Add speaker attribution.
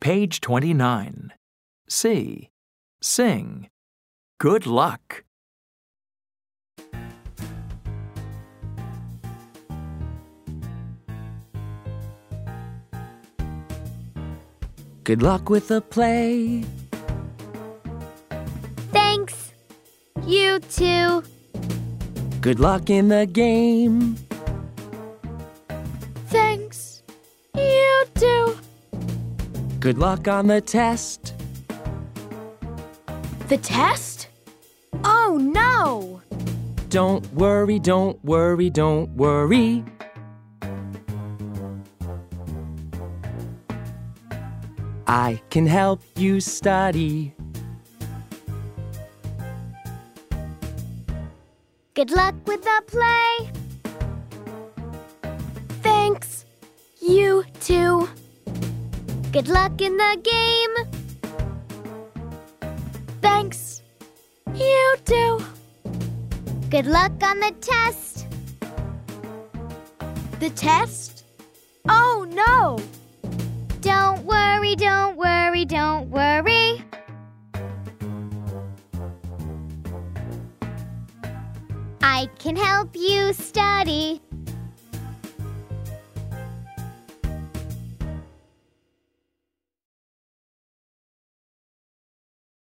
Speaker 1: Page 29. C. Sing. Good luck.
Speaker 2: Good luck with the play.
Speaker 3: Thanks. You too.
Speaker 2: Good luck in the game.
Speaker 3: Thanks. You too.
Speaker 2: Good luck on the test.
Speaker 3: The test? Oh no!
Speaker 2: Don't worry, don't worry, don't worry. I can help you study.
Speaker 3: Good luck with the play. Thanks. You too. Good luck in the game. Thanks. You too. Good luck on the test. The test? Oh no! Don't worry, don't worry, don't worry. I can help you study.